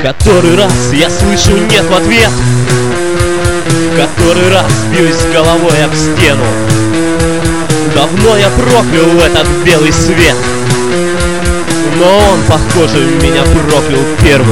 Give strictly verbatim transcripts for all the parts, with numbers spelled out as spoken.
Который раз я слышу нет в ответ, который раз бьюсь головой об стену. Давно я проклял этот белый свет, но он, похоже, меня проклял первым.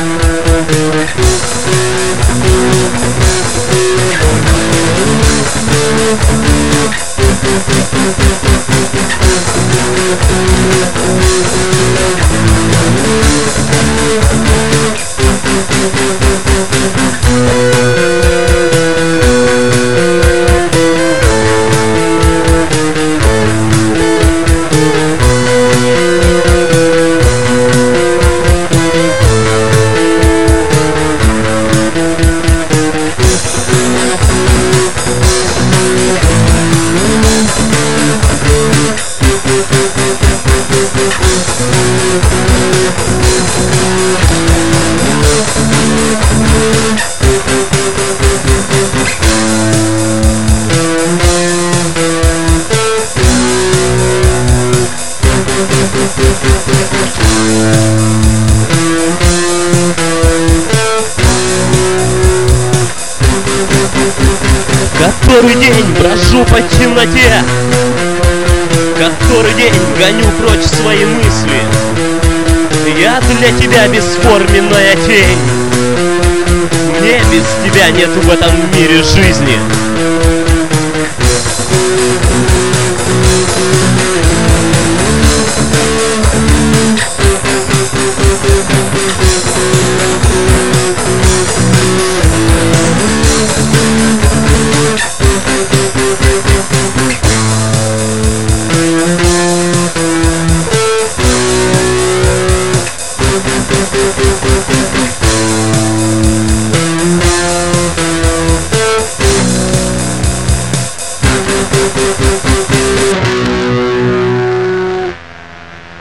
Который день брожу по темноте, который день гоню прочь свои мысли. Я для тебя бесформенная тень, мне без тебя нет в этом мире жизни.